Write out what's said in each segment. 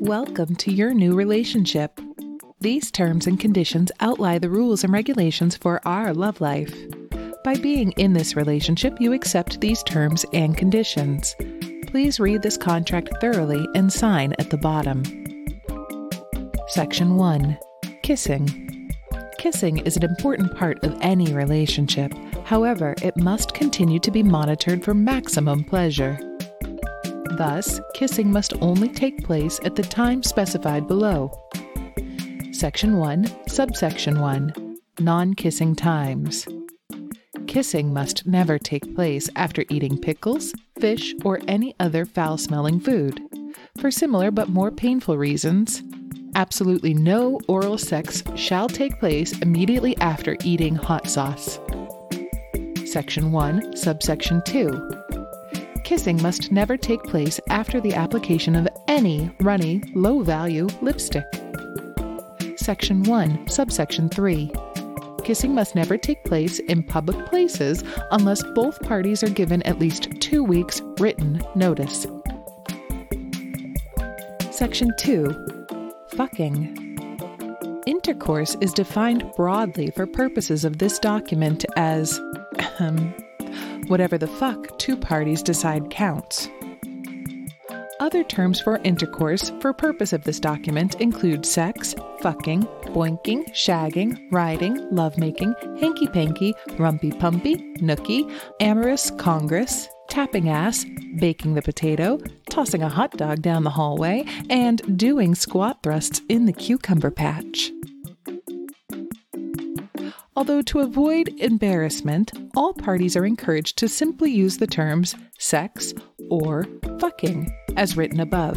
Welcome to your new relationship. These terms and conditions outline the rules and regulations for our love life. By being in this relationship, you accept these terms and conditions. Please read this contract thoroughly and sign at the bottom. Section 1. Kissing. Kissing is an important part of any relationship. However, it must continue to be monitored for maximum pleasure. Thus, kissing must only take place at the time specified below. Section 1, Subsection 1. Non-kissing times. Kissing must never take place after eating pickles, fish, or any other foul-smelling food. For similar but more painful reasons, absolutely no oral sex shall take place immediately after eating hot sauce. Section 1, Subsection 2. Kissing must never take place after the application of any runny, low-value lipstick. Section 1, Subsection 3. Kissing must never take place in public places unless both parties are given at least 2 weeks written notice. Section 2. Fucking. Intercourse is defined broadly for purposes of this document as whatever the fuck two parties decide counts. Other terms for intercourse for purpose of this document include sex, fucking, boinking, shagging, riding, lovemaking, hanky-panky, rumpy-pumpy, nookie, amorous congress, tapping ass, baking the potato, tossing a hot dog down the hallway, and doing squat thrusts in the cucumber patch. Although to avoid embarrassment, all parties are encouraged to simply use the terms sex or fucking as written above.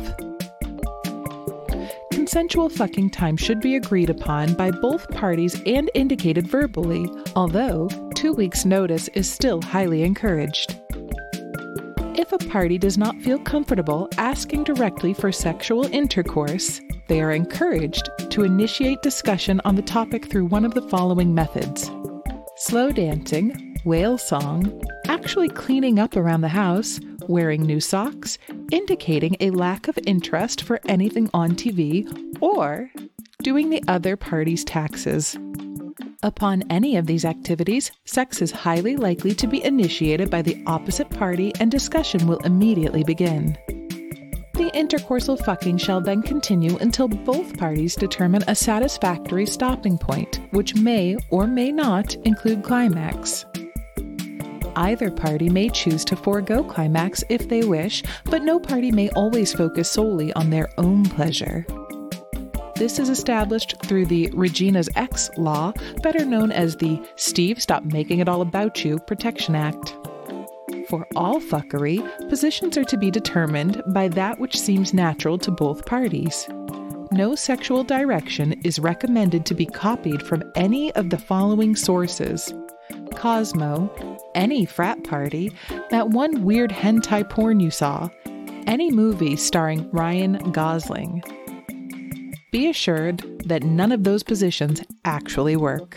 Consensual fucking time should be agreed upon by both parties and indicated verbally, although 2 weeks' notice is still highly encouraged. If a party does not feel comfortable asking directly for sexual intercourse, they are encouraged to initiate discussion on the topic through one of the following methods: slow dancing, whale song, actually cleaning up around the house, wearing new socks, indicating a lack of interest for anything on TV, or doing the other party's taxes. Upon any of these activities, sex is highly likely to be initiated by the opposite party and discussion will immediately begin. The intercoursal fucking shall then continue until both parties determine a satisfactory stopping point, which may or may not include climax. Either party may choose to forego climax if they wish, but no party may always focus solely on their own pleasure. This is established through the Regina's X law, better known as the Steve Stop Making It All About You Protection Act. For all fuckery, positions are to be determined by that which seems natural to both parties. No sexual direction is recommended to be copied from any of the following sources: Cosmo, any frat party, that one weird hentai porn you saw, any movie starring Ryan Gosling. Be assured that none of those positions actually work.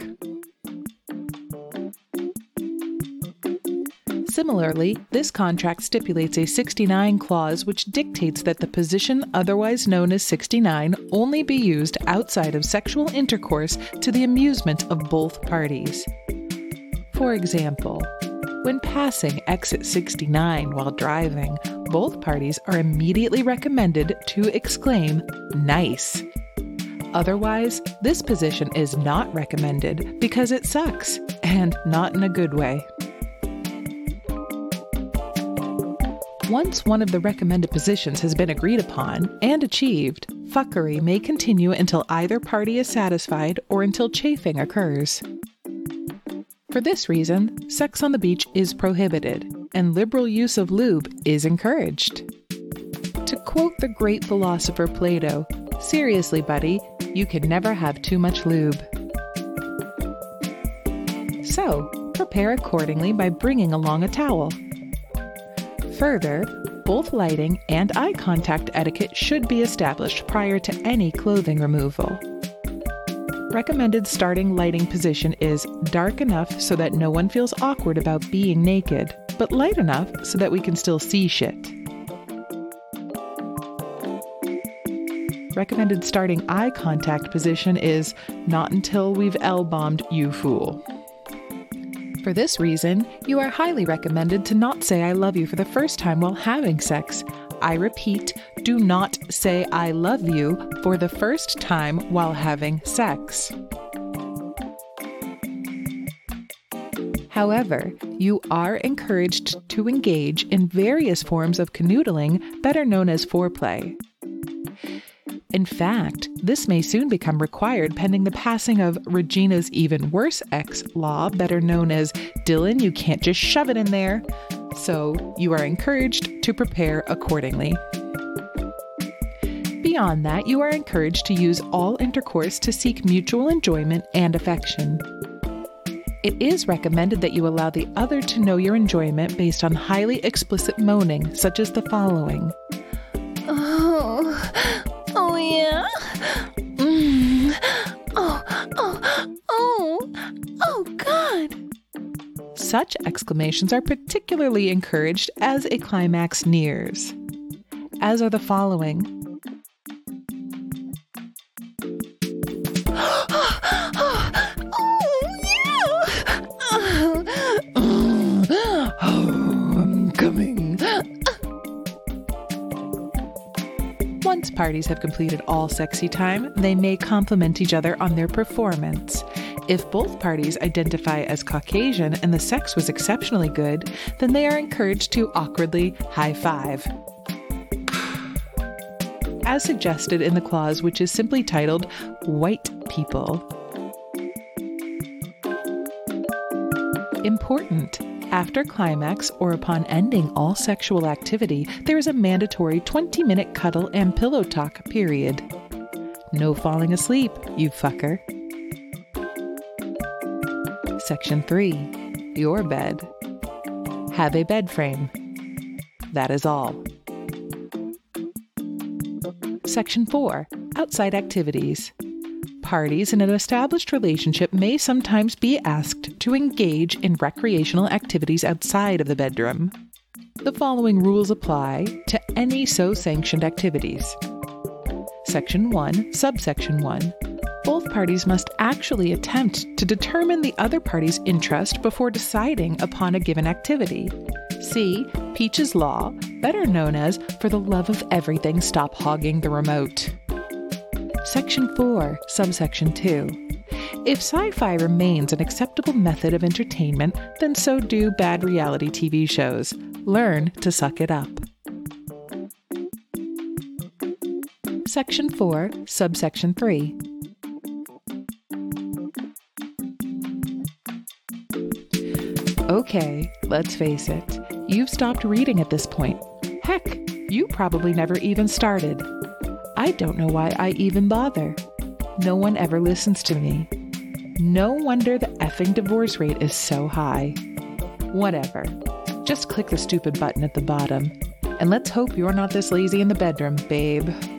Similarly, this contract stipulates a 69 clause which dictates that the position otherwise known as 69 only be used outside of sexual intercourse to the amusement of both parties. For example, when passing exit 69 while driving, both parties are immediately recommended to exclaim, "Nice." Otherwise, this position is not recommended because it sucks, and not in a good way. Once one of the recommended positions has been agreed upon and achieved, fuckery may continue until either party is satisfied or until chafing occurs. For this reason, sex on the beach is prohibited, and liberal use of lube is encouraged. To quote the great philosopher Plato, "Seriously, buddy, you can never have too much lube." So, prepare accordingly by bringing along a towel. Further, both lighting and eye contact etiquette should be established prior to any clothing removal. Recommended starting lighting position is dark enough so that no one feels awkward about being naked, but light enough so that we can still see shit. recommended starting eye contact position is not until we've L-bombed, you fool. For this reason, you are highly recommended to not say I love you for the first time while having sex. I repeat, do not say I love you for the first time while having sex. However, you are encouraged to engage in various forms of canoodling, better known as foreplay. In fact, this may soon become required pending the passing of Regina's even worse ex law, better known as Dylan, you can't just shove it in there. So you are encouraged to prepare accordingly. Beyond that, you are encouraged to use all intercourse to seek mutual enjoyment and affection. It is recommended that you allow the other to know your enjoyment based on highly explicit moaning, such as the following. Oh yeah? Oh God! Such exclamations are particularly encouraged as a climax nears, as are the following. Once parties have completed all sexy time, they may compliment each other on their performance. If both parties identify as Caucasian and the sex was exceptionally good, then they are encouraged to awkwardly high five, as suggested in the clause which is simply titled White People. Important. After climax or upon ending all sexual activity, there is a mandatory 20-minute cuddle and pillow talk period. No falling asleep, you fucker. Section 3. Your bed. Have a bed frame. That is all. Section 4. Outside activities. Parties in an established relationship may sometimes be asked to engage in recreational activities outside of the bedroom. The following rules apply to any so sanctioned activities. Section 1, subsection 1. Both parties must actually attempt to determine the other party's interest before deciding upon a given activity. See Peach's Law, better known as For the Love of Everything, Stop Hogging the Remote. Section 4, subsection 2. If sci-fi remains an acceptable method of entertainment, then so do bad reality TV shows. Learn to suck it up. Section 4, subsection 3. Okay, let's face it. You've stopped reading at this point. Heck, you probably never even started. I don't know why I even bother. No one ever listens to me. No wonder the effing divorce rate is so high. Whatever. Just click the stupid button at the bottom. And let's hope you're not this lazy in the bedroom, babe.